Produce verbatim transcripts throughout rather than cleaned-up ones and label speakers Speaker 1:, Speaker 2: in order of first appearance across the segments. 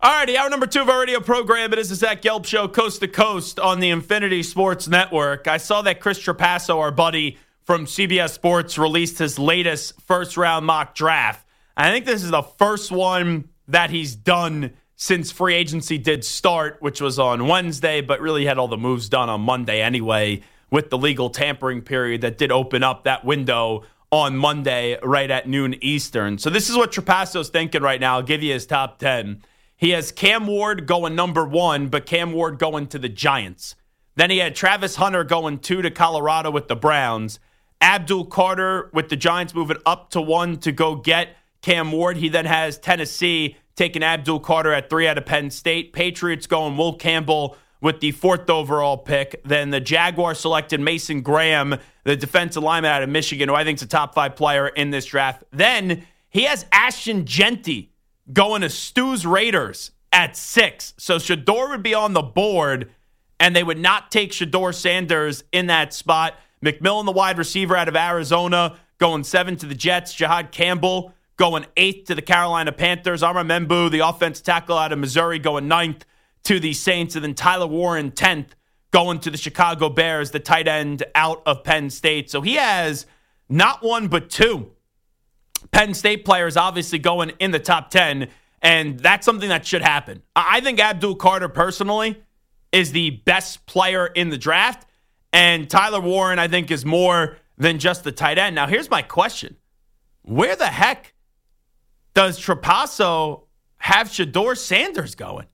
Speaker 1: All righty, hour number two of our radio program. It is the Zach Gelb Show, coast to coast on the Infinity Sports Network. I saw that Chris Trapasso, our buddy from C B S Sports, released his latest first-round mock draft. I think this is the first one that he's done since free agency did start, which was on Wednesday, but really had all the moves done on Monday anyway, with the legal tampering period that did open up that window on Monday right at noon Eastern. So this is what Trapasso's thinking right now. I'll give you his top ten. He has Cam Ward going number one, but Cam Ward going to the Giants. Then he had Travis Hunter going two to Colorado with the Browns. Abdul Carter with the Giants moving up to one to go get Cam Ward. He then has Tennessee taking Abdul Carter at three out of Penn State. Patriots going Will Campbell with the fourth overall pick. Then the Jaguars selected Mason Graham, the defensive lineman out of Michigan, who I think is a top five player in this draft. Then he has Ashton Jeanty going to Stu's Raiders at six. So Shedeur would be on the board, and they would not take Shedeur Sanders in that spot. McMillan, the wide receiver out of Arizona, going seven to the Jets. Jahad Campbell going eighth to the Carolina Panthers. Amar Membu, the offensive tackle out of Missouri, going ninth to the Saints. And then Tyler Warren, tenth, going to the Chicago Bears, the tight end out of Penn State. So he has not one but two Penn State players obviously going in the top ten, and that's something that should happen. I think Abdul Carter, personally, is the best player in the draft, and Tyler Warren, I think, is more than just the tight end. Now, here's my question. Where the heck does Trapasso have Shedeur Sanders going?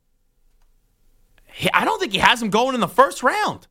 Speaker 1: He, I don't think he has him going in the first round.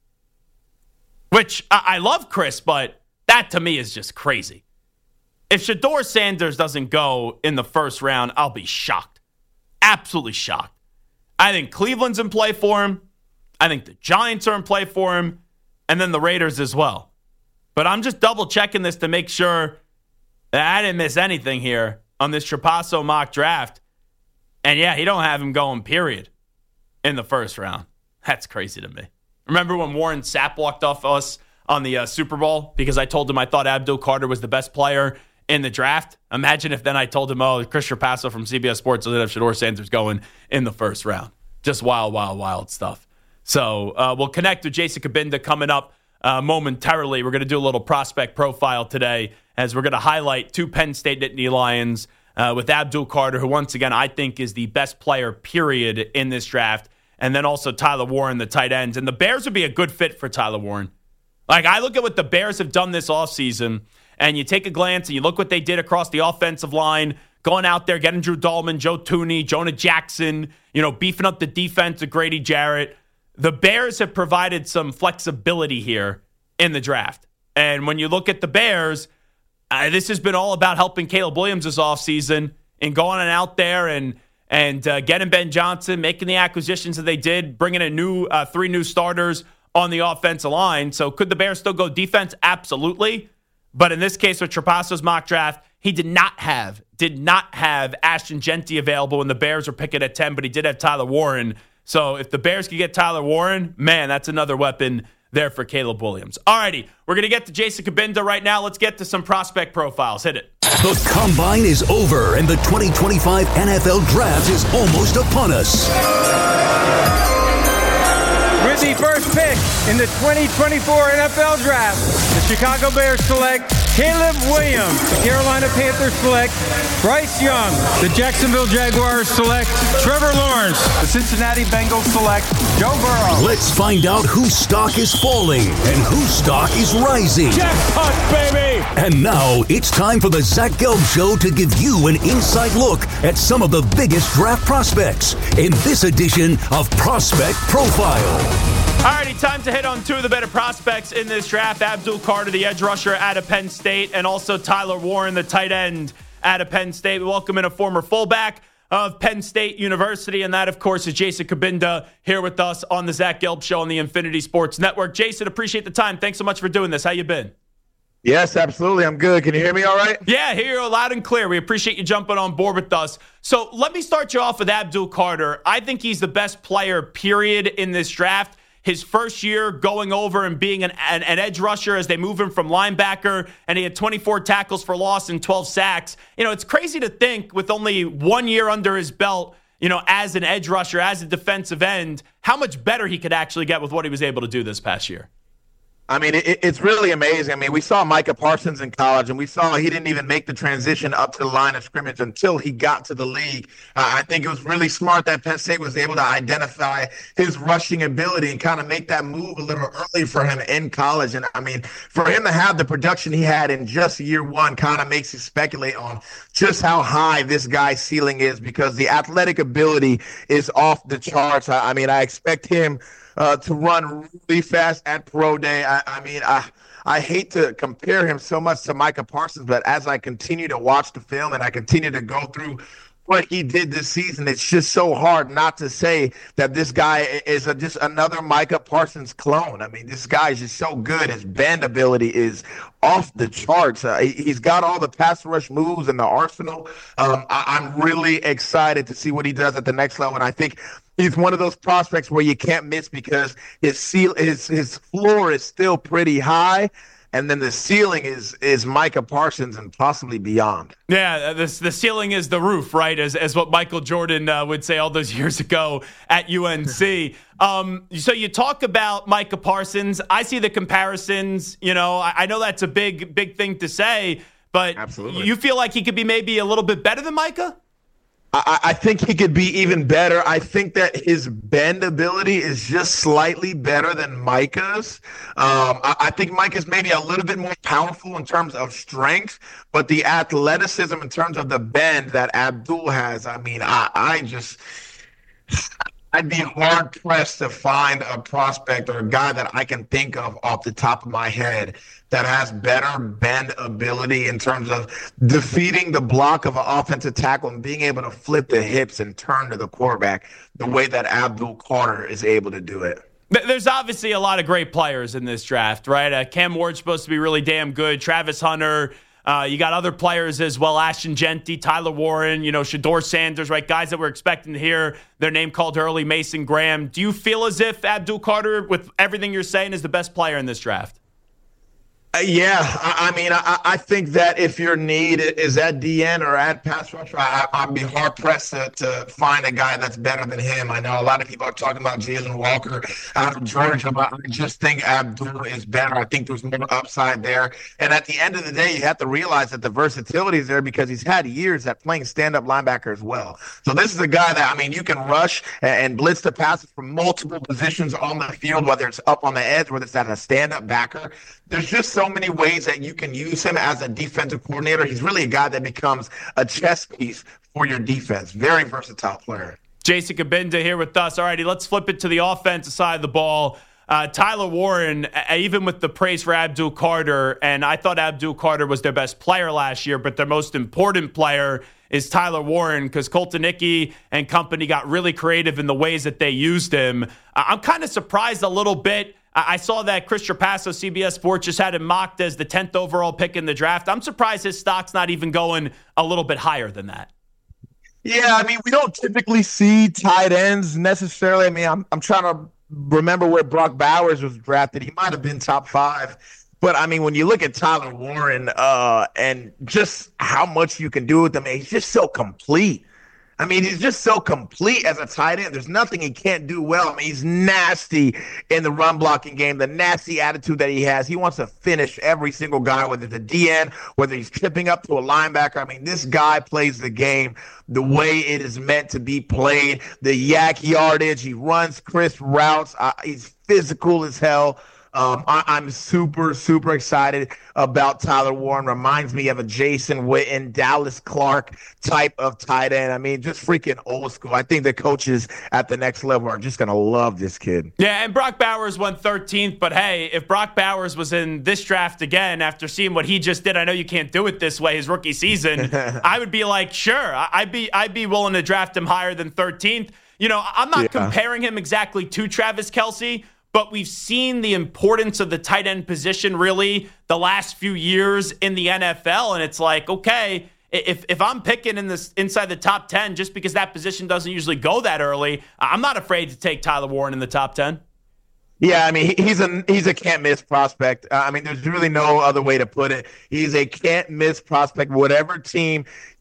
Speaker 1: Which, I, I love Chris, but that to me is just crazy. If Shedeur Sanders doesn't go in the first round, I'll be shocked. Absolutely shocked. I think Cleveland's in play for him. I think the Giants are in play for him. And then the Raiders as well. But I'm just double checking this to make sure that I didn't miss anything here on this Trapasso mock draft. And yeah, he don't have him going, period, in the first round. That's crazy to me. Remember when Warren Sapp walked off us on the uh, Super Bowl because I told him I thought Abdul Carter was the best player in the draft? Imagine if then I told him, oh, Chris Trapasso from C B S Sports doesn't have Shedeur Sanders going in the first round. Just wild, wild, wild stuff. So uh, we'll connect with Jason Cabinda coming up uh, momentarily. We're going to do a little prospect profile today as we're going to highlight two Penn State Nittany Lions uh, with Abdul Carter, who once again I think is the best player, period, in this draft. And then also Tyler Warren, the tight ends. And the Bears would be a good fit for Tyler Warren. Like, I look at what the Bears have done this offseason, and you take a glance and you look what they did across the offensive line, going out there, getting Drew Dahlman, Joe Thuney, Jonah Jackson, you know, beefing up the defense with Grady Jarrett. The Bears have provided some flexibility here in the draft. And when you look at the Bears, uh, this has been all about helping Caleb Williams this offseason and going on out there and and uh, getting Ben Johnson, making the acquisitions that they did, bringing in new uh, three new starters on the offensive line. So could the Bears still go defense? Absolutely. But in this case with Trapasso's mock draft, he did not have, did not have Ashton Jeanty available when the Bears were picking at ten, but he did have Tyler Warren. So if the Bears could get Tyler Warren, man, that's another weapon there for Caleb Williams. All righty, we're going to get to Jason Cabinda right now. Let's get to some prospect profiles. Hit it.
Speaker 2: The Combine is over, and the twenty twenty-five N F L Draft is almost upon us.
Speaker 3: With the first pick in the twenty twenty-four N F L Draft, the Chicago Bears select Caleb Williams. The Carolina Panthers select Bryce Young. The Jacksonville Jaguars select Trevor Lawrence. The Cincinnati Bengals select Joe Burrow.
Speaker 2: Let's find out whose stock is falling and whose stock is rising.
Speaker 3: Jackpot, baby!
Speaker 2: And now it's time for the Zach Gelb Show to give you an inside look at some of the biggest draft prospects in this edition of Prospect Profile.
Speaker 1: Alrighty, time to hit on two of the better prospects in this draft. Abdul Carter, the edge rusher out of Penn State, and also Tyler Warren, the tight end out of Penn State. We welcome in a former fullback of Penn State University, and that, of course, is Jason Cabinda here with us on the Zach Gelb Show on the Infinity Sports Network. Jason, appreciate the time. Thanks so much for doing this. How you been?
Speaker 4: Yes, absolutely. I'm good. Can you hear me all right?
Speaker 1: Yeah, hear you loud and clear. We appreciate you jumping on board with us. So let me start you off with Abdul Carter. I think he's the best player, period, in this draft. His first year going over and being an, an, an edge rusher as they move him from linebacker, and he had twenty-four tackles for loss and twelve sacks. You know, it's crazy to think with only one year under his belt you know, as an edge rusher, as a defensive end, how much better he could actually get with what he was able to do this past year.
Speaker 4: I mean, it, it's really amazing. I mean, we saw Micah Parsons in college, and we saw he didn't even make the transition up to the line of scrimmage until he got to the league. Uh, I think it was really smart that Penn State was able to identify his rushing ability and kind of make that move a little early for him in college. And, I mean, for him to have the production he had in just year one kind of makes you speculate on just how high this guy's ceiling is, because the athletic ability is off the charts. I, I mean, I expect him Uh, to run really fast at Pro Day. I, I mean, I I hate to compare him so much to Micah Parsons, but as I continue to watch the film and I continue to go through what he did this season, it's just so hard not to say that this guy is a, just another Micah Parsons clone. I mean, this guy is just so good. His bend ability is off the charts. Uh, he, he's got all the pass rush moves in the arsenal. Um, I, I'm really excited to see what he does at the next level, and I think he's one of those prospects where you can't miss because his seal, his his floor is still pretty high, and then the ceiling is is Micah Parsons and possibly beyond.
Speaker 1: Yeah, the the ceiling is the roof, right? As as what Michael Jordan uh, would say all those years ago at U N C. um, so you talk about Micah Parsons. I see the comparisons. You know, I, I know that's a big big thing to say, but
Speaker 4: Absolutely.
Speaker 1: You feel like he could be maybe a little bit better than Micah?
Speaker 4: I, I think he could be even better. I think that his bend ability is just slightly better than Micah's. Um, I, I think Micah's maybe a little bit more powerful in terms of strength, but the athleticism in terms of the bend that Abdul has, I mean, I, I just... I'd be hard-pressed to find a prospect or a guy that I can think of off the top of my head that has better bend ability in terms of defeating the block of an offensive tackle and being able to flip the hips and turn to the quarterback the way that Abdul Carter is able to do it.
Speaker 1: There's obviously a lot of great players in this draft, right? Uh, Cam Ward's supposed to be really damn good. Travis Hunter. Uh, you got other players as well, Ashton Genty, Tyler Warren, you know, Shedeur Sanders, right? Guys that we're expecting to hear their name called early, Mason Graham. Do you feel as if Abdul Carter, with everything you're saying, is the best player in this draft?
Speaker 4: Uh, yeah, I, I mean, I, I think that if your need is at D N or at pass rusher, I, I'd be hard-pressed to, to find a guy that's better than him. I know a lot of people are talking about Jalen Walker out of Georgia, but I just think Abdul is better. I think there's more upside there. And at the end of the day, you have to realize that the versatility is there because he's had years at playing stand-up linebacker as well. So this is a guy that, I mean, you can rush and, and blitz the passes from multiple positions on the field, whether it's up on the edge, whether it's at a stand-up backer. There's just so many ways that you can use him as a defensive coordinator. He's really a guy that becomes a chess piece for your defense. Very versatile player.
Speaker 1: Jason Cabinda here with us. All righty, let's flip it to the offensive side of the ball. Uh, Tyler Warren, even with the praise for Abdul Carter, and I thought Abdul Carter was their best player last year, but their most important player is Tyler Warren because Colton Hickey and company got really creative in the ways that they used him. I'm kind of surprised a little bit. I saw that Chris Trapasso, C B S Sports, just had him mocked as the tenth overall pick in the draft. I'm surprised his stock's not even going a little bit higher than that.
Speaker 4: Yeah, I mean, we don't typically see tight ends necessarily. I mean, I'm I'm trying to remember where Brock Bowers was drafted. He might have been top five. But, I mean, when you look at Tyler Warren uh, and just how much you can do with him, he's just so complete. I mean, he's just so complete as a tight end. There's nothing he can't do well. I mean, he's nasty in the run blocking game, the nasty attitude that he has. He wants to finish every single guy, whether it's a D N, whether he's tripping up to a linebacker. I mean, this guy plays the game the way it is meant to be played. The yak yardage, he runs crisp routes. Uh, he's physical as hell. Um, I, I'm super, super excited about Tyler Warren. Reminds me of a Jason Witten, Dallas Clark type of tight end. I mean, just freaking old school. I think the coaches at the next level are just going to love this kid.
Speaker 1: Yeah, and Brock Bowers went thirteenth, but hey, if Brock Bowers was in this draft again after seeing what he just did, I know you can't do it this way his rookie season, I would be like, sure, I'd be I'd be willing to draft him higher than thirteenth. You know, I'm not yeah. comparing him exactly to Travis Kelce, but we've seen the importance of the tight end position really the last few years in the N F L. And it's like, okay, if if I'm picking in this inside the top ten, just because that position doesn't usually go that early, I'm not afraid to take Tyler Warren in the top ten.
Speaker 4: Yeah, I mean, he's a he's a can't-miss prospect. Uh, I mean, there's really no other way to put it. He's a can't-miss prospect. Whatever team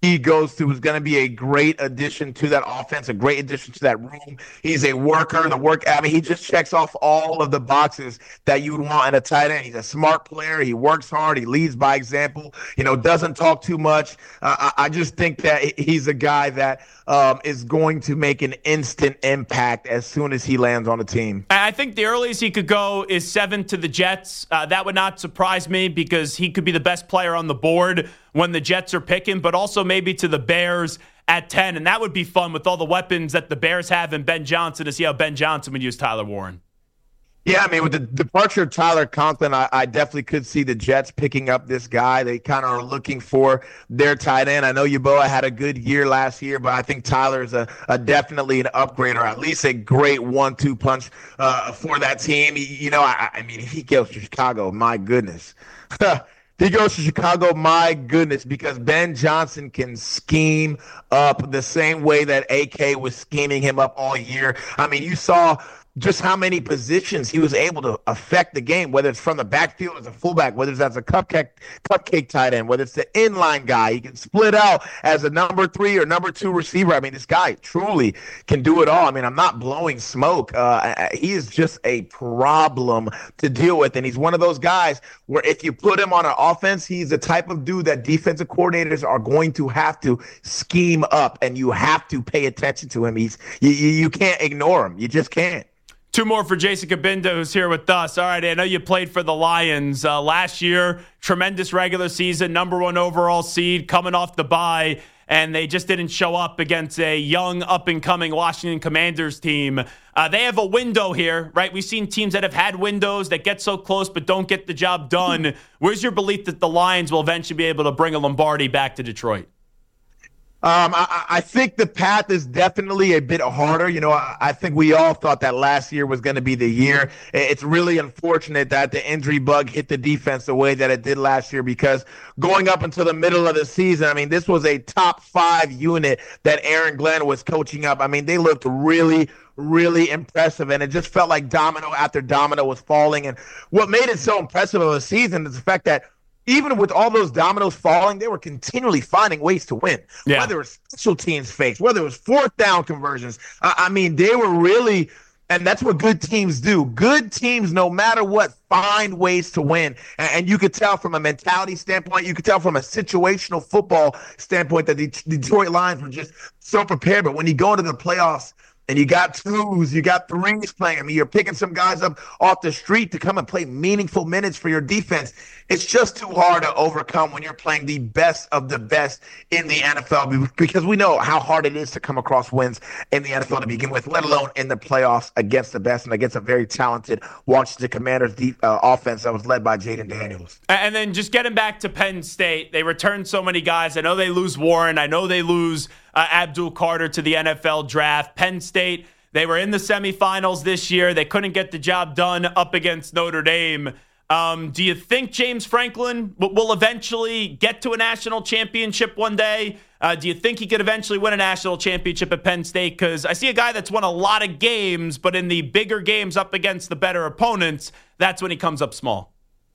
Speaker 4: he goes to is going to be a great addition to that offense, a great addition to that room. He's a worker, the work. I mean, he just checks off all of the boxes that you would want in a tight end. He's a smart player. He works hard. He leads by example. You know, doesn't talk too much. Uh, I, I just think that he's a guy that um, is going to make an instant impact as soon as he lands on the team.
Speaker 1: I think the earliest he could go is seven to the Jets. Uh, that would not surprise me because he could be the best player on the board when the Jets are picking, but also maybe to the Bears at ten. And that would be fun with all the weapons that the Bears have in Ben Johnson to see how Ben Johnson would use Tyler Warren.
Speaker 4: Yeah, I mean, with the departure of Tyler Conklin, I, I definitely could see the Jets picking up this guy. They kind of are looking for their tight end. I know Yeboah had a good year last year, but I think Tyler is a, a definitely an upgrade or at least a great one two punch uh, for that team. You know, I, I mean, if he goes to Chicago, my goodness. He goes to Chicago, my goodness, because Ben Johnson can scheme up the same way that A K was scheming him up all year. I mean, you saw just how many positions he was able to affect the game, whether it's from the backfield as a fullback, whether it's as a cupcake, cupcake tight end, whether it's the inline guy. He can split out as a number three or number two receiver. I mean, this guy truly can do it all. I mean, I'm not blowing smoke. Uh, he is just a problem to deal with, and he's one of those guys where if you put him on an offense, he's the type of dude that defensive coordinators are going to have to scheme up, and you have to pay attention to him. He's you, you can't ignore him. You just can't.
Speaker 1: Two more for Jason Cabinda, who's here with us. All right, I know you played for the Lions uh, last year. Tremendous regular season, number one overall seed, coming off the bye, and they just didn't show up against a young, up-and-coming Washington Commanders team. Uh, they have a window here, right? We've seen teams that have had windows that get so close but don't get the job done. Where's your belief that the Lions will eventually be able to bring a Lombardi back to Detroit?
Speaker 4: Um, I, I think the path is definitely a bit harder. You know, I, I think we all thought that last year was going to be the year. It's really unfortunate that the injury bug hit the defense the way that it did last year, because going up until the middle of the season, I mean, this was a top five unit that Aaron Glenn was coaching up. I mean, they looked really, really impressive, and it just felt like domino after domino was falling. And what made it so impressive of a season is the fact that even with all those dominoes falling, they were continually finding ways to win. Yeah. Whether it was special teams fakes, whether it was fourth down conversions. Uh, I mean, they were really, and that's what good teams do. Good teams, no matter what, find ways to win. And, and you could tell from a mentality standpoint, you could tell from a situational football standpoint that the Detroit Lions were just so prepared. But when you go into the playoffs, and you got twos, you got threes playing. I mean, you're picking some guys up off the street to come and play meaningful minutes for your defense. It's just too hard to overcome when you're playing the best of the best in the N F L, because we know how hard it is to come across wins in the N F L to begin with, let alone in the playoffs against the best and against a very talented Washington Commanders deep, uh, offense that was led by Jaden Daniels.
Speaker 1: And then just getting back to Penn State, they returned so many guys. I know they lose Warren. I know they lose uh, Abdul Carter to the N F L draft. Penn State, they were in the semifinals this year. They couldn't get the job done up against Notre Dame. Um, do you think James Franklin w- will eventually get to a national championship one day? Uh, do you think he could eventually win a national championship at Penn State? Because I see a guy that's won a lot of games, but in the bigger games up against the better opponents, that's when he comes up small.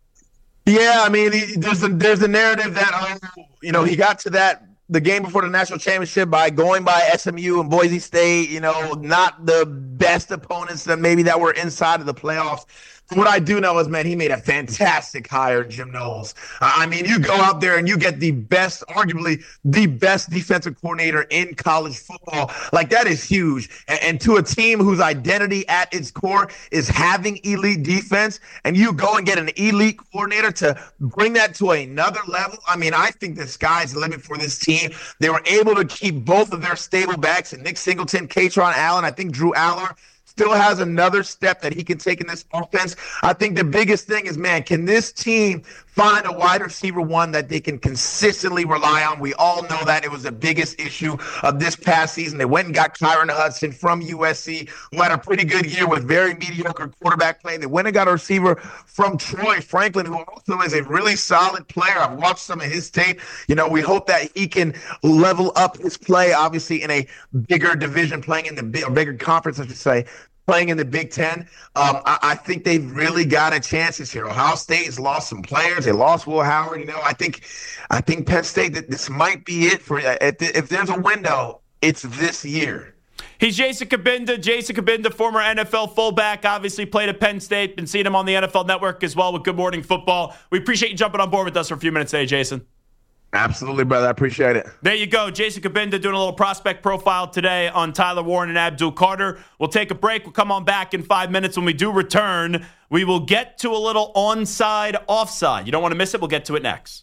Speaker 4: Yeah, I mean, there's a, there's a narrative that, um, you know, he got to that the game before the national championship by going by S M U and Boise State, you know, not the best opponents that maybe that were inside of the playoffs. What I do know is, man, he made a fantastic hire in Jim Knowles. Uh, I mean, you go out there and you get the best, arguably the best defensive coordinator in college football. Like, that is huge. And, and to a team whose identity at its core is having elite defense, and you go and get an elite coordinator to bring that to another level, I mean, I think the sky's the limit for this team. They were able to keep both of their stable backs, and Nick Singleton, Katron Allen, I think Drew Aller still has another step that he can take in this offense. I think the biggest thing is, man, can this team find a wide receiver one that they can consistently rely on? We all know that it was the biggest issue of this past season. They went and got Kyron Hudson from U S C, who had a pretty good year with very mediocre quarterback play. They went and got a receiver from Troy Franklin, who also is a really solid player. I've watched some of his tape. You know, we hope that he can level up his play, obviously in a bigger division, playing in the big, or bigger conference, I should say. playing in the Big Ten. Um, I, I think they've really got a chance this year. Ohio State has lost some players. They lost Will Howard. You know, I think, I think Penn State, that this might be it for. If there's a window, it's this year.
Speaker 1: He's Jason Cabinda. Jason Cabinda, former N F L fullback, obviously played at Penn State. Been seeing him on the N F L Network as well with Good Morning Football. We appreciate you jumping on board with us for a few minutes today, Jason.
Speaker 4: Absolutely, brother. I appreciate it.
Speaker 1: There you go. Jason Cabinda doing a little prospect profile today on Tyler Warren and Abdul Carter. We'll take a break. We'll come on back in five minutes. When we do return, we will get to a little onside, offside. You don't want to miss it. We'll get to it next.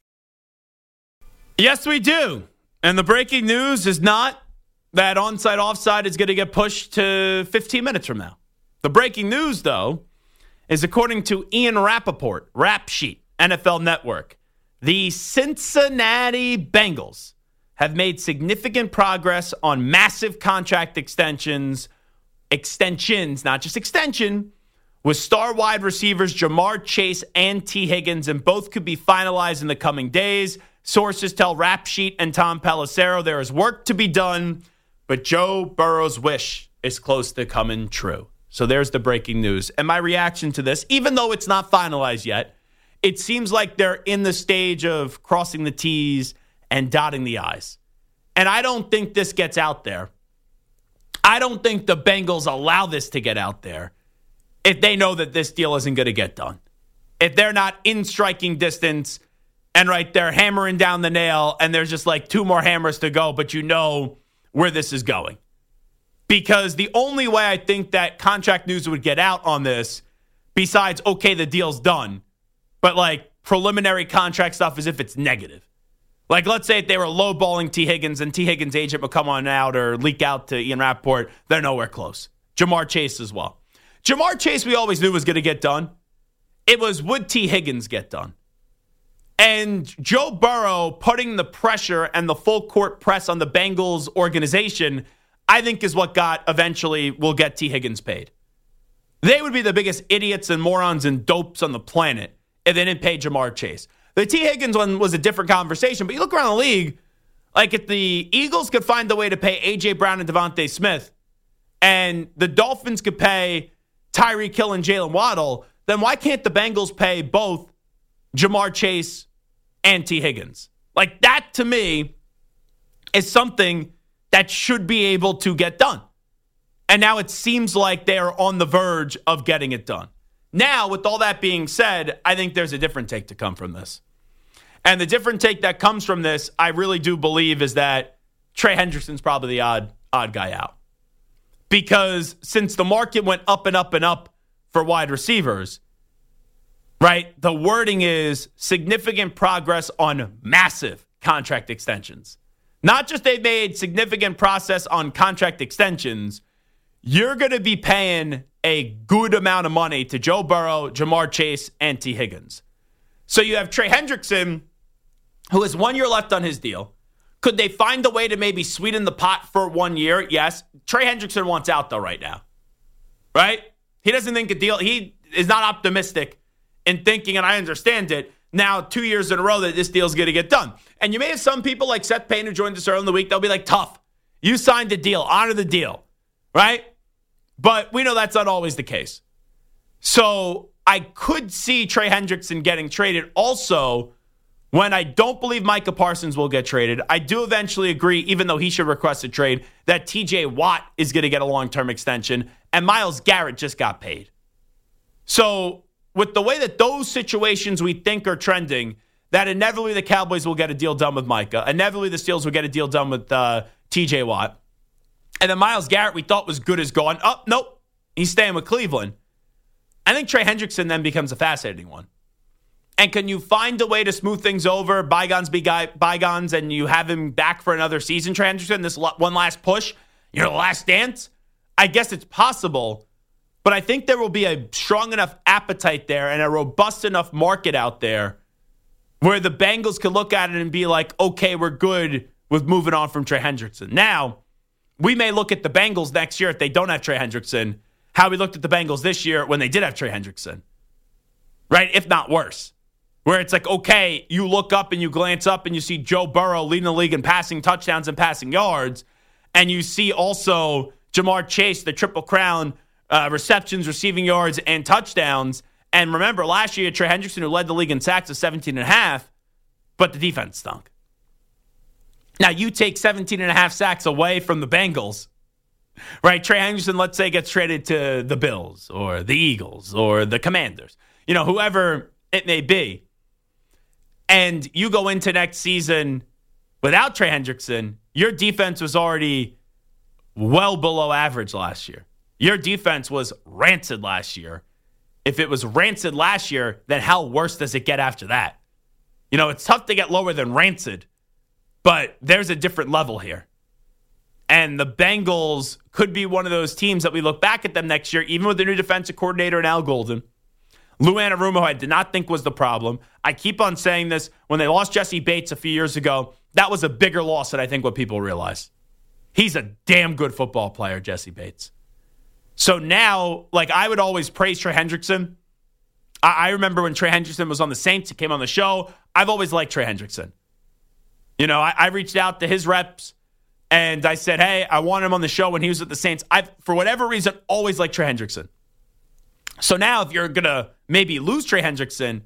Speaker 1: Yes, we do. And the breaking news is not that onside, offside is going to get pushed to fifteen minutes from now. The breaking news, though, is according to Ian Rappaport, Rap Sheet, N F L Network, the Cincinnati Bengals have made significant progress on massive contract extensions, extensions, not just extension, with star wide receivers Jamar Chase and T. Higgins, and both could be finalized in the coming days. Sources tell Rap Sheet and Tom Pelissero there is work to be done, but Joe Burrow's wish is close to coming true. So there's the breaking news. And my reaction to this, even though it's not finalized yet, it seems like they're in the stage of crossing the T's and dotting the I's. And I don't think this gets out there. I don't think the Bengals allow this to get out there if they know that this deal isn't going to get done. If they're not in striking distance and right there hammering down the nail and there's just like two more hammers to go, but you know where this is going. Because the only way I think that contract news would get out on this, besides, okay, the deal's done, but like preliminary contract stuff is if it's negative. Like, let's say if they were lowballing T. Higgins and T. Higgins' agent would come on out or leak out to Ian Rappaport, they're nowhere close. Jamar Chase as well. Jamar Chase, we always knew was going to get done. It was, would T. Higgins get done? And Joe Burrow putting the pressure and the full court press on the Bengals organization, I think is what got eventually will get T. Higgins paid. They would be the biggest idiots and morons and dopes on the planet if they didn't pay Jamar Chase. The T. Higgins one was a different conversation, but you look around the league, like if the Eagles could find a way to pay A J. Brown and Devontae Smith, and the Dolphins could pay Tyreek Hill and Jalen Waddle, then why can't the Bengals pay both Jamar Chase and T. Higgins? Like, that to me is something that should be able to get done. And now it seems like they are on the verge of getting it done. Now, with all that being said, I think there's a different take to come from this. And the different take that comes from this, I really do believe, is that Trey Hendrickson's probably the odd odd guy out. Because since the market went up and up and up for wide receivers, right, the wording is significant progress on massive contract extensions. Not just they've made significant progress on contract extensions, you're going to be paying a good amount of money to Joe Burrow, Jamar Chase, and T. Higgins. So you have Trey Hendrickson, who has one year left on his deal. Could they find a way to maybe sweeten the pot for one year? Yes. Trey Hendrickson wants out, though, right now. Right? He doesn't think a deal. He is not optimistic in thinking, and I understand it, now two years in a row that this deal is going to get done. And you may have some people like Seth Payne who joined us earlier in the week, they'll be like, tough. You signed the deal. Honor the deal. Right? But we know that's not always the case. So I could see Trey Hendrickson getting traded. Also, when I don't believe Micah Parsons will get traded, I do eventually agree, even though he should request a trade, that T J Watt is going to get a long-term extension, and Myles Garrett just got paid. So with the way that those situations we think are trending, that inevitably the Cowboys will get a deal done with Micah. Inevitably the Steelers will get a deal done with uh, T J Watt. And then Myles Garrett, we thought was good as gone. Oh, nope. He's staying with Cleveland. I think Trey Hendrickson then becomes a fascinating one. And can you find a way to smooth things over, bygones be guy, bygones, and you have him back for another season, Trey Hendrickson, this one last push, your last dance? I guess it's possible. But I think there will be a strong enough appetite there and a robust enough market out there where the Bengals could look at it and be like, okay, we're good with moving on from Trey Hendrickson. Now, we may look at the Bengals next year if they don't have Trey Hendrickson, how we looked at the Bengals this year when they did have Trey Hendrickson. Right? If not worse. Where it's like, okay, you look up and you glance up and you see Joe Burrow leading the league in passing touchdowns and passing yards. And you see also Jamar Chase, the Triple Crown uh, receptions, receiving yards, and touchdowns. And remember, last year, Trey Hendrickson, who led the league in sacks, was seventeen and a half, but the defense stunk. Now, you take seventeen and a half sacks away from the Bengals, right? Trey Hendrickson, let's say, gets traded to the Bills or the Eagles or the Commanders, you know, whoever it may be. And you go into next season without Trey Hendrickson, your defense was already well below average last year. Your defense was rancid last year. If it was rancid last year, then how worse does it get after that? You know, it's tough to get lower than rancid, but there's a different level here. And the Bengals could be one of those teams that we look back at them next year, even with the new defensive coordinator and Al Golden. Lou Anarumo, I did not think was the problem. I keep on saying this. When they lost Jesse Bates a few years ago, that was a bigger loss than I think what people realize. He's a damn good football player, Jesse Bates. So now, like, I would always praise Trey Hendrickson. I, I remember when Trey Hendrickson was on the Saints, he came on the show. I've always liked Trey Hendrickson. You know, I, I reached out to his reps, and I said, hey, I want him on the show when he was with the Saints. I've, for whatever reason, always liked Trey Hendrickson. So now, if you're going to maybe lose Trey Hendrickson,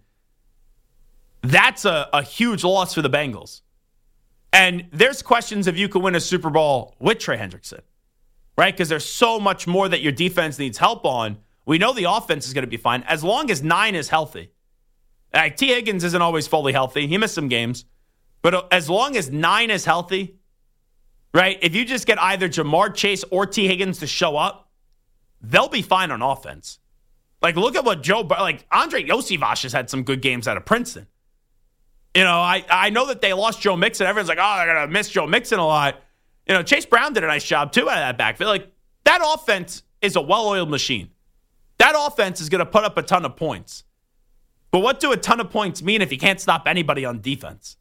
Speaker 1: that's a, a huge loss for the Bengals. And there's questions if you could win a Super Bowl with Trey Hendrickson, right? Because there's so much more that your defense needs help on. We know the offense is going to be fine as long as nine is healthy. Like, T. Higgins isn't always fully healthy. He missed some games. But as long as nine is healthy, right, if you just get either Jamar Chase or T. Higgins to show up, they'll be fine on offense. Like, look at what Joe, like, Andre Iosivas has had some good games out of Princeton. You know, I, I know that they lost Joe Mixon. Everyone's like, oh, they're going to miss Joe Mixon a lot. You know, Chase Brown did a nice job, too, out of that backfield. Like, that offense is a well-oiled machine. That offense is going to put up a ton of points. But what do a ton of points mean if you can't stop anybody on defense?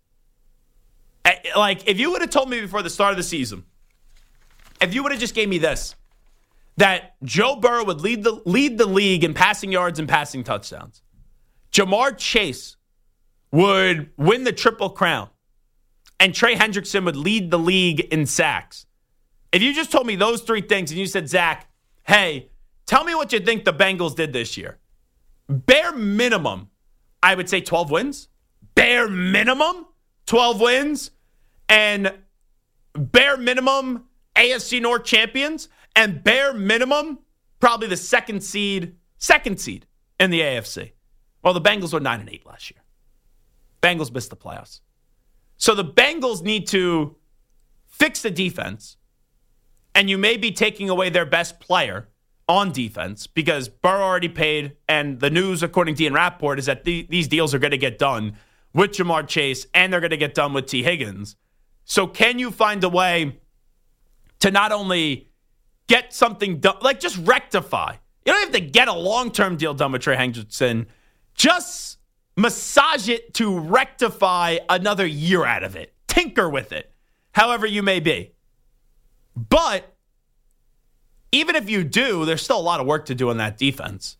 Speaker 1: Like, if you would have told me before the start of the season, if you would have just gave me this, that Joe Burrow would lead the lead the league in passing yards and passing touchdowns, Jamar Chase would win the Triple Crown, and Trey Hendrickson would lead the league in sacks. If you just told me those three things and you said, Zach, hey, tell me what you think the Bengals did this year. Bare minimum, I would say twelve wins. Bare minimum, twelve wins. And bare minimum, A F C North champions. And bare minimum, probably the second seed, second seed in the A F C. Well, the Bengals were nine and eight last year. Bengals missed the playoffs. So the Bengals need to fix the defense, and you may be taking away their best player on defense because Burrow already paid, and the news, according to Ian Rappaport, is that the, these deals are going to get done with Jamar Chase, and they're going to get done with T. Higgins. So can you find a way to not only get something done, like just rectify? You don't have to get a long-term deal done with Trey Hendrickson. Just massage it to rectify another year out of it. Tinker with it, however you may be. But even if you do, there's still a lot of work to do on that defense.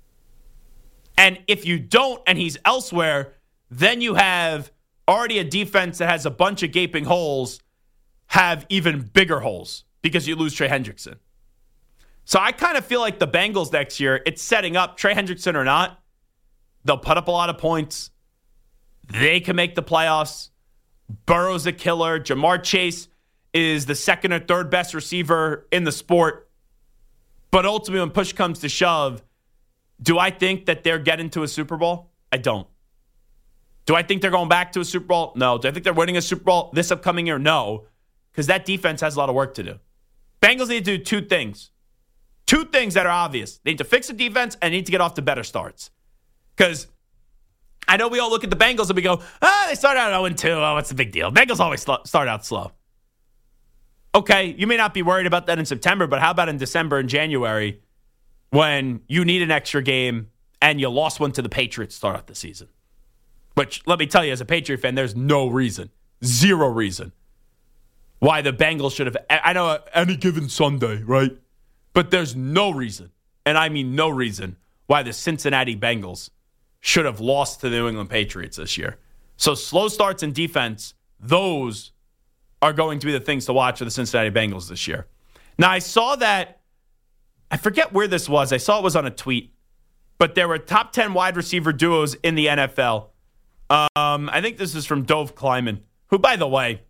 Speaker 1: And if you don't and he's elsewhere, then you have already a defense that has a bunch of gaping holes, have even bigger holes because you lose Trey Hendrickson. So I kind of feel like the Bengals next year, it's setting up, Trey Hendrickson or not, they'll put up a lot of points. They can make the playoffs. Burrow's a killer. Jamar Chase is the second or third best receiver in the sport. But ultimately, when push comes to shove, do I think that they're getting to a Super Bowl? I don't. Do I think they're going back to a Super Bowl? No. Do I think they're winning a Super Bowl this upcoming year? No. Because that defense has a lot of work to do. Bengals need to do two things. Two things that are obvious. They need to fix the defense and need to get off to better starts. Because I know we all look at the Bengals and we go, ah, they start out oh and two. Oh, what's the big deal? Bengals always start out slow. Okay, you may not be worried about that in September, but how about in December and January when you need an extra game and you lost one to the Patriots to start out the season? Which, let me tell you, as a Patriot fan, there's no reason, zero reason, why the Bengals should have, I know any given Sunday, right? But there's no reason, and I mean no reason, why the Cincinnati Bengals should have lost to the New England Patriots this year. So slow starts in defense, those are going to be the things to watch for the Cincinnati Bengals this year. Now, I saw that I forget where this was. I saw it was on a tweet. But there were top ten wide receiver duos in the N F L. Um, I think this is from Dove Kleiman, who, by the way,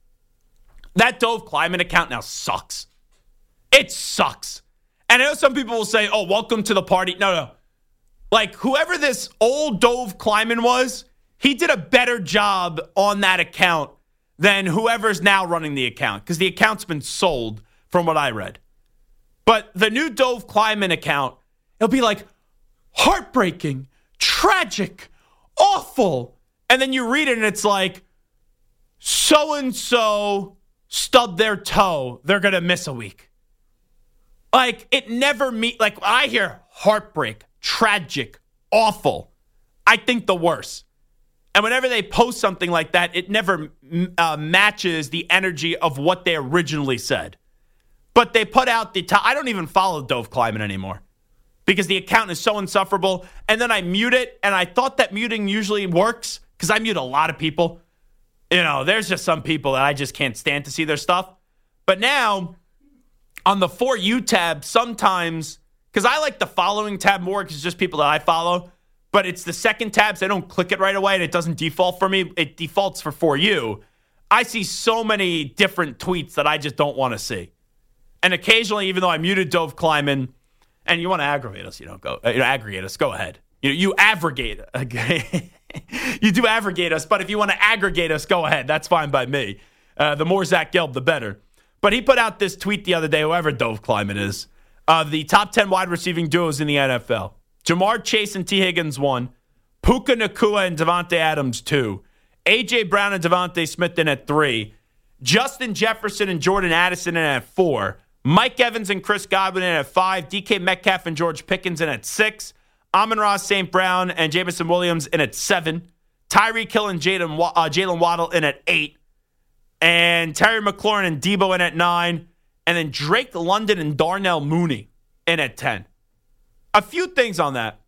Speaker 1: that Dove Kleiman account now sucks. It sucks. And I know some people will say, oh, welcome to the party. No, no. Like, whoever this old Dove Kleiman was, he did a better job on that account than whoever's now running the account, because the account's been sold from what I read. But the new Dove Kleiman account, it'll be like, heartbreaking, tragic, awful. And then you read it and it's like, so-and-so stubbed their toe. They're going to miss a week. Like, it never meet. Like, I hear heartbreak, tragic, awful. I think the worst. And whenever they post something like that, it never uh, matches the energy of what they originally said. But they put out the top. I don't even follow Dove Kleiman anymore, because the account is so insufferable. And then I mute it, and I thought that muting usually works, because I mute a lot of people. You know, there's just some people that I just can't stand to see their stuff. But now, on the For You tab, sometimes, because I like the following tab more, because it's just people that I follow, but it's the second tab, so I don't click it right away, and it doesn't default for me. It defaults for For You. I see so many different tweets that I just don't want to see. And occasionally, even though I muted Dove Kleiman, and you want to aggravate us, you know, go you know, aggregate us, go ahead. You you aggregate, okay? You do aggregate us, but if you want to aggregate us, go ahead. That's fine by me. Uh, the more Zach Gelb, the better. But he put out this tweet the other day, whoever Dove Kleiman is, of the top ten wide receiving duos in the N F L. Jamar Chase and T. Higgins, one. Puka Nacua and Devontae Adams, two. A J. Brown and Devontae Smith in at three. Justin Jefferson and Jordan Addison in at four. Mike Evans and Chris Godwin in at five. D K Metcalf and George Pickens in at six. Amon-Ra Saint Brown and Jameson Williams in at seven. Tyreek Hill and Jalen uh, Jalen Waddle in at eight. And Terry McLaurin and Debo in at nine. And then Drake London and Darnell Mooney in at ten. A few things on that.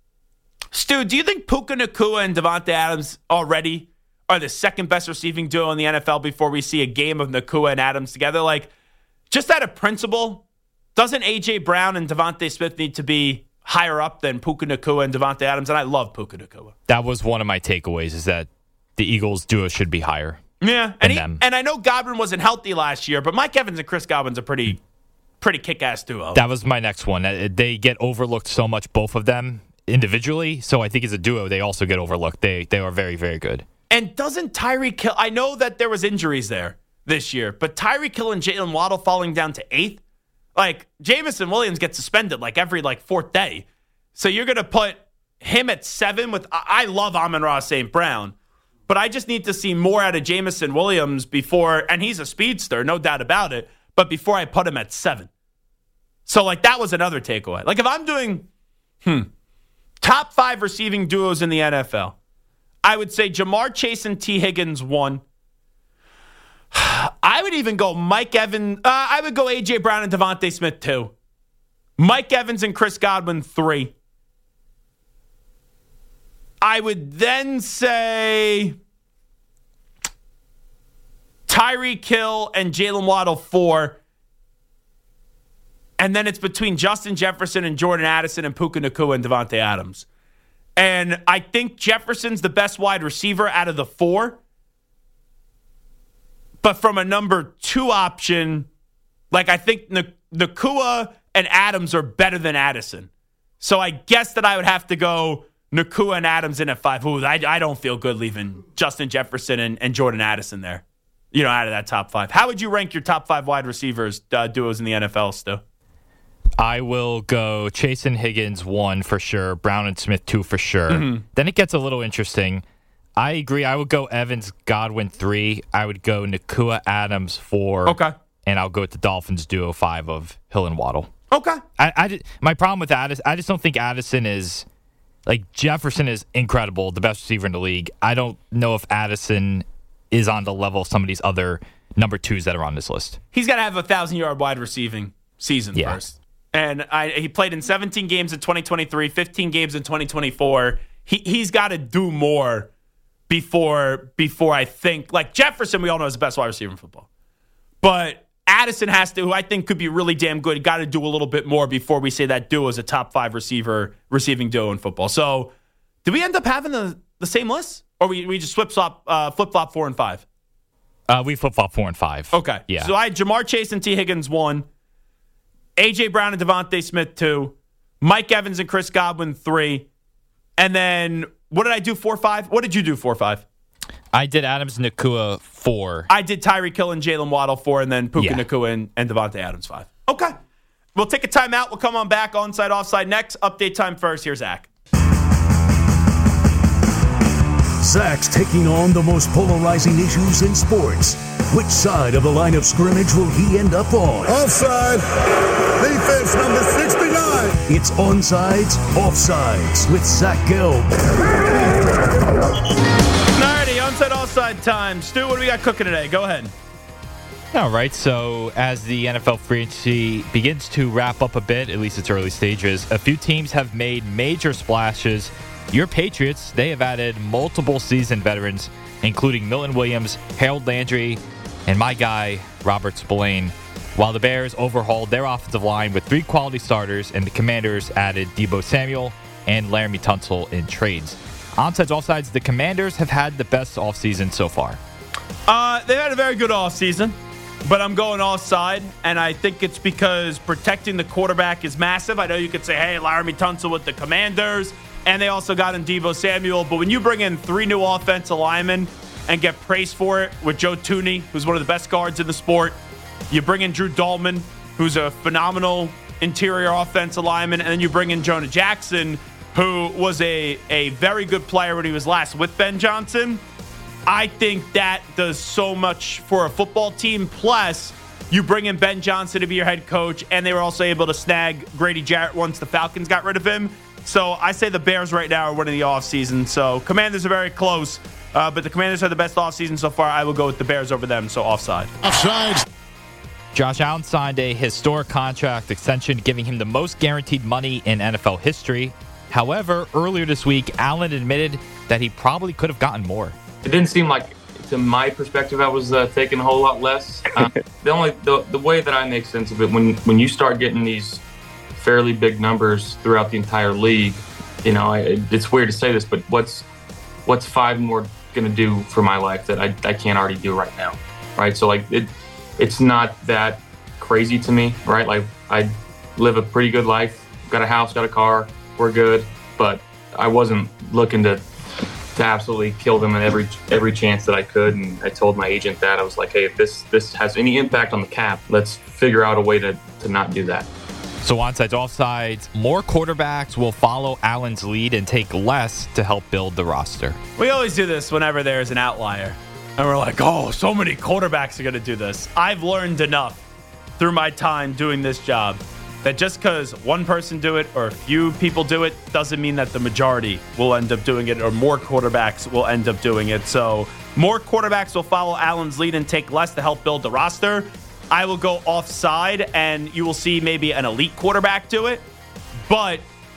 Speaker 1: Stu, do you think Puka Nacua and Devontae Adams already are the second best receiving duo in the N F L before we see a game of Nacua and Adams together? Like, just out of principle, doesn't A J. Brown and Devontae Smith need to be higher up than Puka Nacua and Devontae Adams? And I love Puka Nacua.
Speaker 5: That was one of my takeaways, is that the Eagles duo should be higher.
Speaker 1: Yeah, and he, and I know Godwin wasn't healthy last year, but Mike Evans and Chris Godwin's a pretty, pretty kick-ass duo.
Speaker 5: That was my next one. They get overlooked so much, both of them individually. So I think as a duo, they also get overlooked. They they are very, very good.
Speaker 1: And doesn't Tyreek Hill? I know that there was injuries there this year, but Tyreek Hill and Jalen Waddle falling down to eighth. Like, Jameson Williams gets suspended like every like fourth day. So you're going to put him at seven with, I love Amon-Ra Saint Brown, but I just need to see more out of Jameson Williams before, and he's a speedster, no doubt about it, but before I put him at seven. So, like, that was another takeaway. Like, if I'm doing, hmm, top five receiving duos in the N F L, I would say Jamar Chase and T. Higgins, one. I would even go Mike Evans. Uh, I would go A J. Brown and Devontae Smith, two. Mike Evans and Chris Godwin, three. I would then say Tyreek Hill and Jalen Waddle, four. And then it's between Justin Jefferson and Jordan Addison and Puka Nacua and Devontae Adams. And I think Jefferson's the best wide receiver out of the four. But from a number two option, like, I think N- Nacua and Adams are better than Addison. So I guess that I would have to go Nacua and Adams in at five. Ooh, I, I don't feel good leaving Justin Jefferson and, and Jordan Addison there, you know, out of that top five. How would you rank your top five wide receivers uh, duos in the N F L, Stu?
Speaker 5: I will go Chase and Higgins, one for sure. Brown and Smith, two for sure. Mm-hmm. Then it gets a little interesting. I agree. I would go Evans, Godwin, three. I would go Nacua, Adams, four.
Speaker 1: Okay.
Speaker 5: And I'll go with the Dolphins duo, five of Hill and Waddle.
Speaker 1: Okay.
Speaker 5: I, I just, my problem with Addison, I just don't think Addison is, like, Jefferson is incredible, the best receiver in the league. I don't know if Addison is on the level of some of these other number twos that are on this list.
Speaker 1: He's got to have a thousand-yard wide receiving season
Speaker 5: yeah.
Speaker 1: first. And I, he played in seventeen games in twenty twenty-three, fifteen games in twenty twenty-four. He, he's got to do more before, before I think. Like, Jefferson, we all know, is the best wide receiver in football. But Addison has to, who I think could be really damn good, got to do a little bit more before we say that duo is a top five receiver, receiving duo in football. So, did we end up having the, the same list? Or we, we just flip-flop uh, flip-flop four and five?
Speaker 5: Uh, we flip-flop four and five.
Speaker 1: Okay.
Speaker 5: Yeah.
Speaker 1: So, I had Jamar Chase and T. Higgins one, A J. Brown and Devontae Smith two, Mike Evans and Chris Godwin three, and then, what did I do, four five? What did you do, four five?
Speaker 5: I did Adams Nakua four.
Speaker 1: I did Tyreek Hill and Jalen Waddle four, and then Puka
Speaker 5: Yeah.
Speaker 1: Nakua and, and Devontae Adams five. Okay. We'll take a timeout. We'll come on back. Onside, offside next. Update time first. Here's Zach.
Speaker 2: Zach's taking on the most polarizing issues in sports. Which side of the line of scrimmage will he end up on?
Speaker 6: Offside. Defense number sixty-nine.
Speaker 2: It's Onsides, Offsides with Zach Gelb.
Speaker 1: Alrighty, onside, offside time. Stu, what do we got cooking today? Go ahead.
Speaker 5: All right, so as the N F L free agency begins to wrap up a bit, at least its early stages, a few teams have made major splashes. Your Patriots, they have added multiple seasoned veterans, including Milton Williams, Harold Landry, and my guy, Robert Spillane, while the Bears overhauled their offensive line with three quality starters, and the Commanders added Deebo Samuel and Laramie Tunsil in trades. Onsides, offsides, the Commanders have had the best offseason so far.
Speaker 1: Uh, they've had a very good offseason, but I'm going offside, and I think it's because protecting the quarterback is massive. I know you could say, hey, Laramie Tunsil with the Commanders, and they also got in Deebo Samuel, but when you bring in three new offensive linemen and get praised for it with Joe Thuney, who's one of the best guards in the sport, you bring in Drew Dalman, who's a phenomenal interior offensive lineman, and then you bring in Jonah Jackson, who was a, a very good player when he was last with Ben Johnson. I think that does so much for a football team. Plus, you bring in Ben Johnson to be your head coach, and they were also able to snag Grady Jarrett once the Falcons got rid of him. So I say the Bears right now are winning the offseason. So Commanders are very close, uh, but the Commanders have the best offseason so far. I will go with the Bears over them, so offside.
Speaker 6: Offside.
Speaker 5: Josh Allen signed a historic contract extension, giving him the most guaranteed money in N F L history. However, earlier this week, Allen admitted that he probably could have gotten more.
Speaker 7: It didn't seem like, to my perspective, I was uh, taking a whole lot less. Uh, the only the, the way that I make sense of it, when when you start getting these fairly big numbers throughout the entire league, you know, I, it's weird to say this, but what's what's five more going to do for my life that I, I can't already do right now, right? So like it, it's not that crazy to me, right? Like I live a pretty good life, got a house, got a car, we're good, but I wasn't looking to to absolutely kill them in every every chance that I could. And I told my agent that. I was like, hey, if this this has any impact on the cap, let's figure out a way to, to not do that.
Speaker 5: So onsides, offsides, more quarterbacks will follow Allen's lead and take less to help build the roster.
Speaker 1: We always do this whenever there's an outlier. And we're like, oh, so many quarterbacks are going to do this. I've learned enough through my time doing this job that just because one person do it or a few people do it doesn't mean that the majority will end up doing it or more quarterbacks will end up doing it. So more quarterbacks will follow Allen's lead and take less to help build the roster. I will go offside, and you will see maybe an elite quarterback do it. But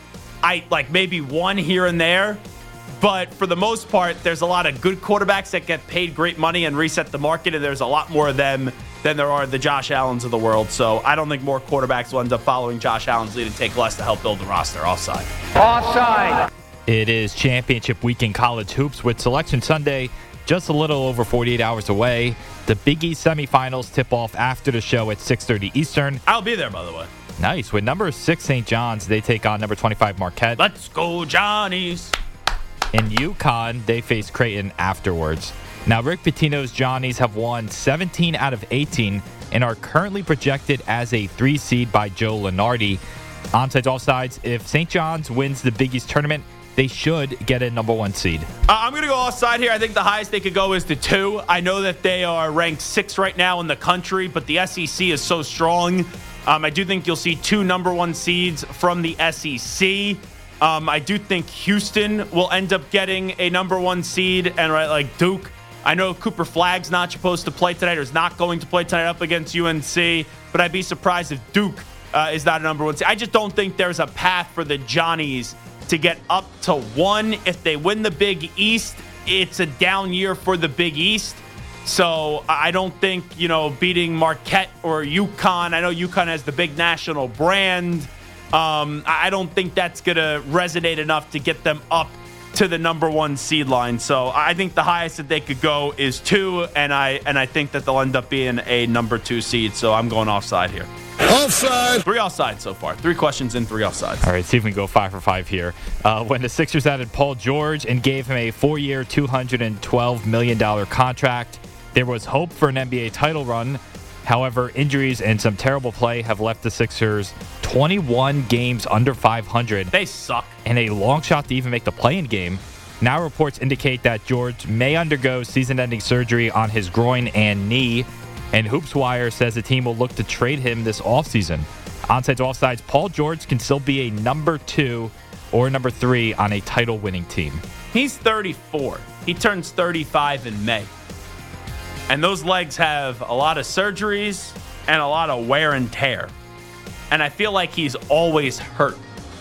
Speaker 1: I like maybe one here and there. But for the most part, there's a lot of good quarterbacks that get paid great money and reset the market, and there's a lot more of them than there are the Josh Allens of the world. So I don't think more quarterbacks will end up following Josh Allen's lead and take less to help build the roster. Offside.
Speaker 3: Offside.
Speaker 5: It is championship week in college hoops with Selection Sunday just a little over forty-eight hours away. The Big East semifinals tip off after the show at six thirty Eastern.
Speaker 1: I'll be there, by the way.
Speaker 5: Nice. With number six Saint John's, they take on number twenty-five Marquette.
Speaker 1: Let's go, Johnnies.
Speaker 5: In UConn, they face Creighton afterwards. Now, Rick Pitino's Johnnies have won seventeen out of eighteen and are currently projected as a three seed by Joe Lunardi. Onsides, offsides, if Saint John's wins the Big East tournament, they should get a number one seed.
Speaker 1: Uh, I'm going to go offside here. I think the highest they could go is to two. I know that they are ranked six right now in the country, but the S E C is so strong. Um, I do think you'll see two number one seeds from the S E C. Um, I do think Houston will end up getting a number one seed, and right like Duke. I know Cooper Flagg's not supposed to play tonight or is not going to play tonight up against U N C, but I'd be surprised if Duke uh, is not a number one seed. I just don't think there's a path for the Johnnies to get up to one. If they win the Big East, it's a down year for the Big East. So I don't think, you know, beating Marquette or UConn. I know UConn has the big national brand. Um, I don't think that's going to resonate enough to get them up to the number one seed line. So I think the highest that they could go is two, and I and I think that they'll end up being a number two seed. So I'm going offside here.
Speaker 6: Offside.
Speaker 1: Three offsides so far. Three questions and three offsides.
Speaker 5: All right, see if we can go five for five here. Uh, when the Sixers added Paul George and gave him a four-year, two hundred twelve million dollars contract, there was hope for an N B A title run. However, injuries and some terrible play have left the Sixers twenty-one games under five hundred.
Speaker 1: They suck.
Speaker 5: And a long shot to even make the play-in game. Now reports indicate that George may undergo season-ending surgery on his groin and knee. And HoopsWire says the team will look to trade him this offseason. Onside to offsides, Paul George can still be a number two or number three on a title-winning team.
Speaker 1: He's thirty-four. He turns thirty-five in May. And those legs have a lot of surgeries and a lot of wear and tear. And I feel like he's always hurt.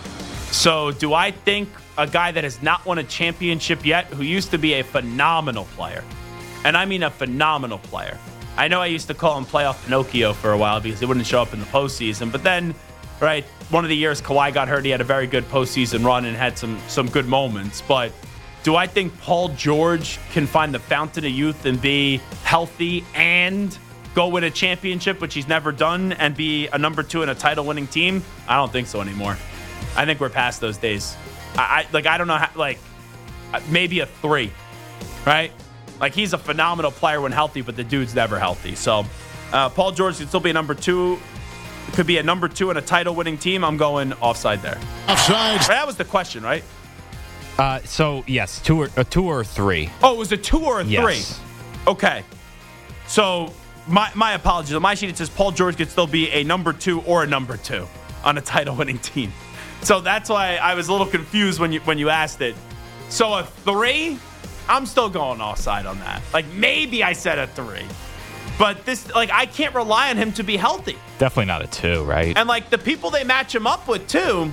Speaker 1: So do I think a guy that has not won a championship yet, who used to be a phenomenal player, and I mean a phenomenal player. I know I used to call him playoff Pinocchio for a while because he wouldn't show up in the postseason. But then, right, one of the years Kawhi got hurt, he had a very good postseason run and had some some good moments. But do I think Paul George can find the fountain of youth and be healthy and go win a championship, which he's never done, and be a number two in a title-winning team? I don't think so anymore. I think we're past those days. I, I like I don't know how, like maybe a three, right? Like he's a phenomenal player when healthy, but the dude's never healthy. So uh, Paul George could still be a number two. Could be a number two in a title-winning team. I'm going offside there.
Speaker 6: Offside.
Speaker 1: That was the question, right?
Speaker 5: Uh, so, yes, two or, a two or a three.
Speaker 1: Oh, it was a two or a
Speaker 5: yes.
Speaker 1: three? Okay. So, my my apologies. On my sheet, it says Paul George could still be a number two or a number two on a title-winning team. So, that's why I was a little confused when you when you asked it. So, a three, I'm still going offside on that. Like, maybe I said a three. But this, like, I can't rely on him to be healthy.
Speaker 5: Definitely not a two, right?
Speaker 1: And, like, the people they match him up with, too,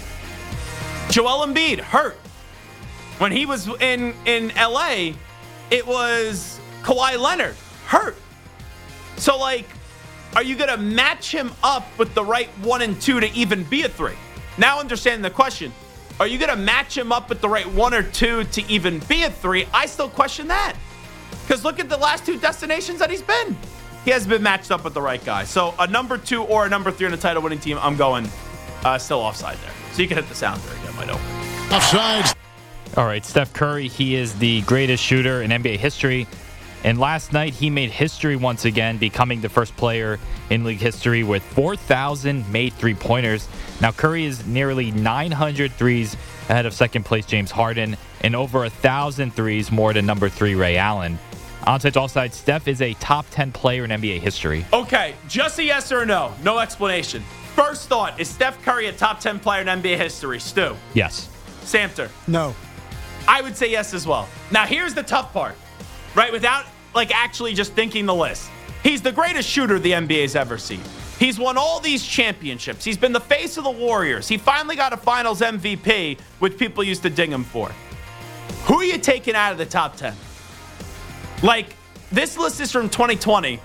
Speaker 1: Joel Embiid, hurt. When he was in, in L A, it was Kawhi Leonard, hurt. So, like, are you going to match him up with the right one and two to even be a three? Now understanding the question, are you going to match him up with the right one or two to even be a three? I still question that. Because look at the last two destinations that he's been. He hasn't been matched up with the right guy. So a number two or a number three in a title-winning team, I'm going uh, still offside there. So you can hit the sounder again, might open.
Speaker 6: Offside.
Speaker 5: All right, Steph Curry, he is the greatest shooter in N B A history. And last night, he made history once again, becoming the first player in league history with four thousand made three-pointers. Now, Curry is nearly nine hundred threes ahead of second-place James Harden and over one thousand threes more than number three Ray Allen. Onside to offside, Steph is a top ten player in N B A history.
Speaker 1: Okay, just a yes or a no. No explanation. First thought, is Steph Curry a top ten player in N B A history? Stu?
Speaker 5: Yes.
Speaker 1: Samter?
Speaker 3: No.
Speaker 1: I would say yes as well. Now, here's the tough part, right? Without, like, actually just thinking the list. He's the greatest shooter the N B A's ever seen. He's won all these championships. He's been the face of the Warriors. He finally got a finals M V P, which people used to ding him for. Who are you taking out of the top ten? Like, this list is from twenty twenty.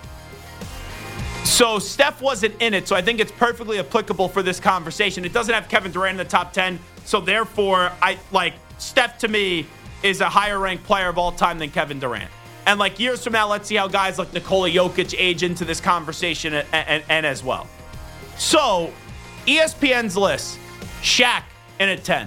Speaker 1: So Steph wasn't in it, so I think it's perfectly applicable for this conversation. It doesn't have Kevin Durant in the top ten, so therefore, I like Steph to me is a higher ranked player of all time than Kevin Durant. And like years from now, let's see how guys like Nikola Jokic age into this conversation and, and, and as well. So E S P N's list, Shaq in at ten.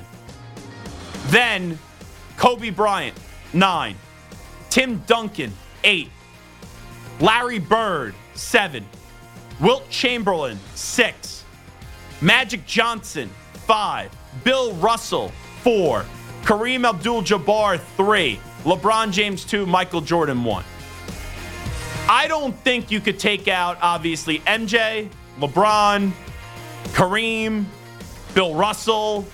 Speaker 1: Then Kobe Bryant, nine. Tim Duncan, eight. Larry Bird, seven. Wilt Chamberlain, six. Magic Johnson, five. Bill Russell, four. Kareem Abdul-Jabbar, three. LeBron James, two. Michael Jordan, one. I don't think you could take out, obviously, M J, LeBron, Kareem, Bill Russell,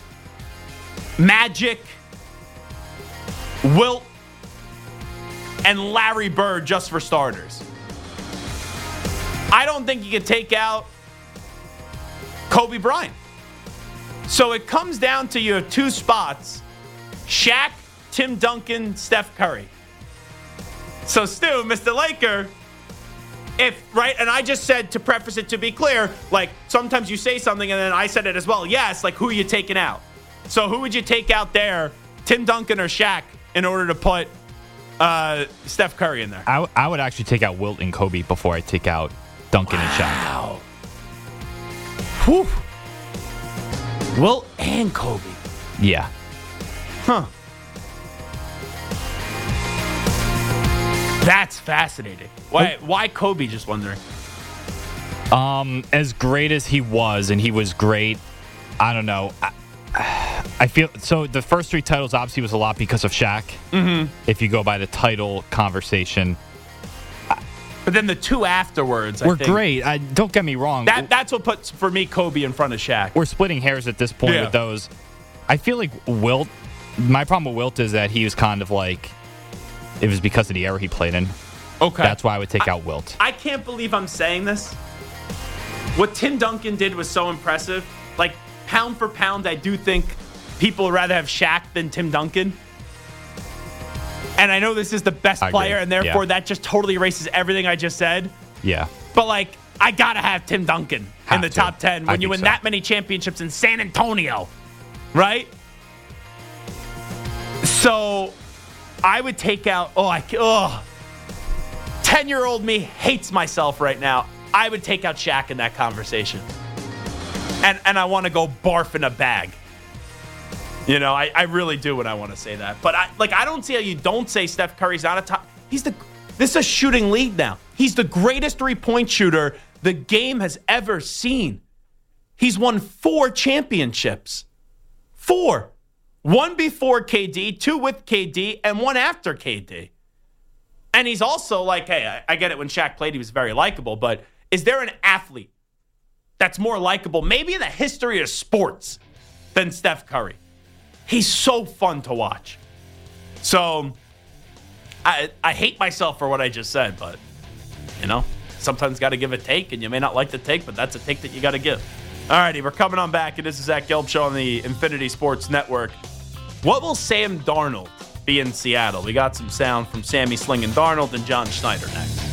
Speaker 1: Magic, Wilt, and Larry Bird just for starters. I don't think you could take out Kobe Bryant. So it comes down to you have two spots, Shaq, Tim Duncan, Steph Curry. So, Stu, Mister Laker, if, right, and I just said, to preface it, to be clear, like, sometimes you say something and then I said it as well. Yes, like, who are you taking out? So, who would you take out there, Tim Duncan or Shaq, in order to put uh, Steph Curry in there?
Speaker 5: I, w- I would actually take out Wilt and Kobe before I take out Duncan
Speaker 1: wow.
Speaker 5: and Shaq.
Speaker 1: Whew. Wilt and Kobe.
Speaker 5: Yeah.
Speaker 1: Huh. That's fascinating. Why? Why Kobe? Just wondering.
Speaker 5: Um, as great as he was, and he was great. I don't know. I, I feel so. The first three titles obviously was a lot because of Shaq.
Speaker 1: Mm-hmm.
Speaker 5: If you go by the title conversation,
Speaker 1: but then the two afterwards
Speaker 5: were
Speaker 1: I think,
Speaker 5: great. I, don't get me wrong.
Speaker 1: That that's what puts for me Kobe in front of Shaq.
Speaker 5: We're splitting hairs at this point
Speaker 1: yeah.
Speaker 5: with those. I feel like Wilt. My problem with Wilt is that he was kind of like. It was because of the era he played in.
Speaker 1: Okay.
Speaker 5: That's why I would take
Speaker 1: I,
Speaker 5: out Wilt.
Speaker 1: I can't believe I'm saying this. What Tim Duncan did was so impressive. Like, pound for pound, I do think people would rather have Shaq than Tim Duncan. And I know this is the best
Speaker 5: I
Speaker 1: player,
Speaker 5: agree.
Speaker 1: and therefore
Speaker 5: yeah.
Speaker 1: that just totally erases everything I just said.
Speaker 5: Yeah.
Speaker 1: But, like, I got to have Tim Duncan
Speaker 5: have
Speaker 1: in the
Speaker 5: to.
Speaker 1: top ten when
Speaker 5: I
Speaker 1: you win
Speaker 5: so.
Speaker 1: that many championships in San Antonio. Right? So, I would take out, oh, I, oh, ten-year-old me hates myself right now. I would take out Shaq in that conversation. And and I want to go barf in a bag. You know, I, I really do when I want to say that. But, I like, I don't see how you don't say Steph Curry's not a top. He's the, this is a shooting league now. He's the greatest three-point shooter the game has ever seen. He's won four championships. Four. One before K D, two with K D, and one after K D. And he's also like, hey, I, I get it. When Shaq played, he was very likable. But is there an athlete that's more likable, maybe in the history of sports, than Steph Curry? He's so fun to watch. So I, I hate myself for what I just said, but, you know, sometimes got to give a take, and you may not like the take, but that's a take that you got to give. All righty, we're coming on back, and this is Zach Gelb Show on the Infinity Sports Network. What will Sam Darnold be in Seattle? We got some sound from Sammy Slingin' Darnold and John Schneider next.